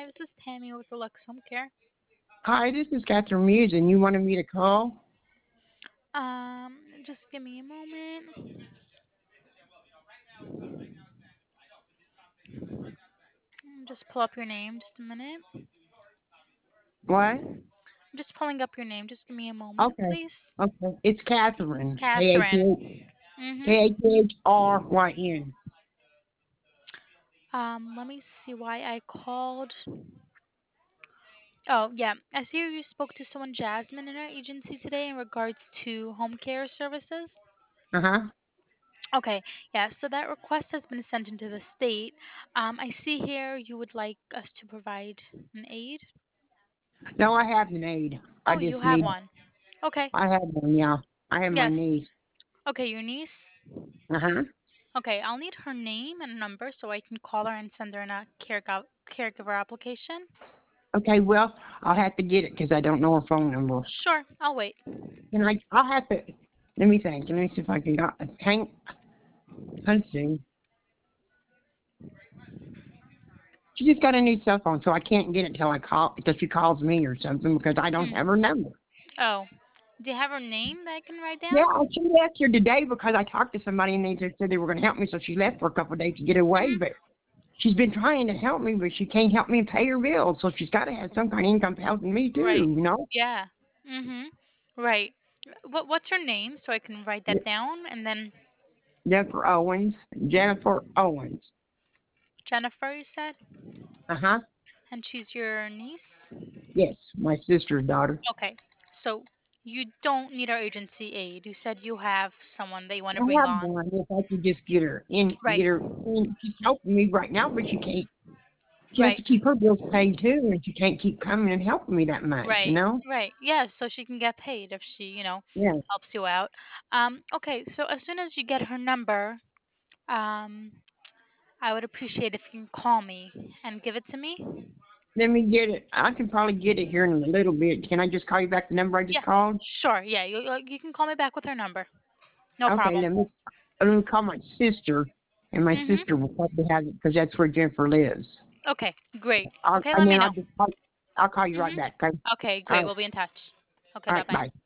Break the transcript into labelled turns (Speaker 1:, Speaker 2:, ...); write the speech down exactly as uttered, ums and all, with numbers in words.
Speaker 1: Hi, this is Tammy with Deluxe Home Care.
Speaker 2: Hi, this is Catherine Muse, and you wanted me to call?
Speaker 1: Um, just give me a moment. Just pull up your name. Just a minute.
Speaker 2: What?
Speaker 1: I'm just pulling up your name. Just give me a moment,
Speaker 2: Okay.
Speaker 1: please.
Speaker 2: Okay. It's Catherine. K A T
Speaker 1: Catherine.
Speaker 2: K
Speaker 1: Mhm.
Speaker 2: A T H R Y N.
Speaker 1: Um, let me see why I called. Oh, yeah. I see you spoke to someone, Jasmine, in our agency today in regards to home care services.
Speaker 2: Uh huh.
Speaker 1: Okay, yeah, so that request has been sent into the state. Um, I see here you would like us to provide an aid.
Speaker 2: No, I have an aide. I
Speaker 1: Oh, you
Speaker 2: just
Speaker 1: have
Speaker 2: need.
Speaker 1: one. Okay,
Speaker 2: I have one. Yeah. I have my
Speaker 1: yes.
Speaker 2: niece.
Speaker 1: Okay, your niece.
Speaker 2: Uh huh.
Speaker 1: Okay, I'll need her name and number so I can call her and send her in a caregiver caregiver application.
Speaker 2: Okay. Well, I'll have to get it because I don't know her phone number.
Speaker 1: Sure, I'll wait.
Speaker 2: Can I? I'll have to. Let me think. Let me see if I can. Got, hang. Let's see. She just got a new cell phone, so I can't get it till I call till she calls me or something because I don't have
Speaker 1: Hmm.
Speaker 2: her number.
Speaker 1: Oh, do you have her name that I can write
Speaker 2: Yeah,
Speaker 1: down?
Speaker 2: she left here today because I talked to somebody and they just said they were going to help me, so she left for a couple of days to get away.
Speaker 1: Mhm.
Speaker 2: But she's been trying to help me, but she can't help me pay her bills, so she's got to have some kind of income helping me
Speaker 1: Right.
Speaker 2: too, you know.
Speaker 1: Yeah. Mhm. Right. What What's her name so I can write that
Speaker 2: Je-
Speaker 1: down and then
Speaker 2: Jennifer Owens, Jennifer Owens.
Speaker 1: Jennifer, you said?
Speaker 2: Uh huh.
Speaker 1: And she's your niece?
Speaker 2: Yes, my sister's daughter.
Speaker 1: Okay. So you don't need our agency aid. You said you have someone that you want
Speaker 2: I
Speaker 1: to bring
Speaker 2: have
Speaker 1: on.
Speaker 2: one. If I could just get her in,
Speaker 1: Right.
Speaker 2: get her in. She's helping me right now, but she can't. She has
Speaker 1: Right.
Speaker 2: to keep her bills paid too, and she can't keep coming and helping me that much, you
Speaker 1: Right.
Speaker 2: know.
Speaker 1: Right. Yeah, so she can get paid if she, you know,
Speaker 2: Yeah.
Speaker 1: helps you out. Um, okay, so as soon as you get her number, um, I would appreciate if you can call me and give it to me.
Speaker 2: Let me get it. I can probably get it here in a little bit. Can I just call you back the number I just
Speaker 1: Yeah.
Speaker 2: called?
Speaker 1: Sure. Yeah, you you you can call me back with her number. No
Speaker 2: Okay,
Speaker 1: problem.
Speaker 2: let me let me call my sister, and my sister will
Speaker 1: Mhm.
Speaker 2: probably have it because that's where Jennifer lives.
Speaker 1: Okay, great.
Speaker 2: I'll,
Speaker 1: Okay,
Speaker 2: and
Speaker 1: let me
Speaker 2: then
Speaker 1: know.
Speaker 2: I'll just call, I'll call you right
Speaker 1: Mhm.
Speaker 2: back. Okay.
Speaker 1: Okay,
Speaker 2: All
Speaker 1: great.
Speaker 2: right.
Speaker 1: We'll be in touch. Okay,
Speaker 2: All right.
Speaker 1: bye-bye.
Speaker 2: Bye.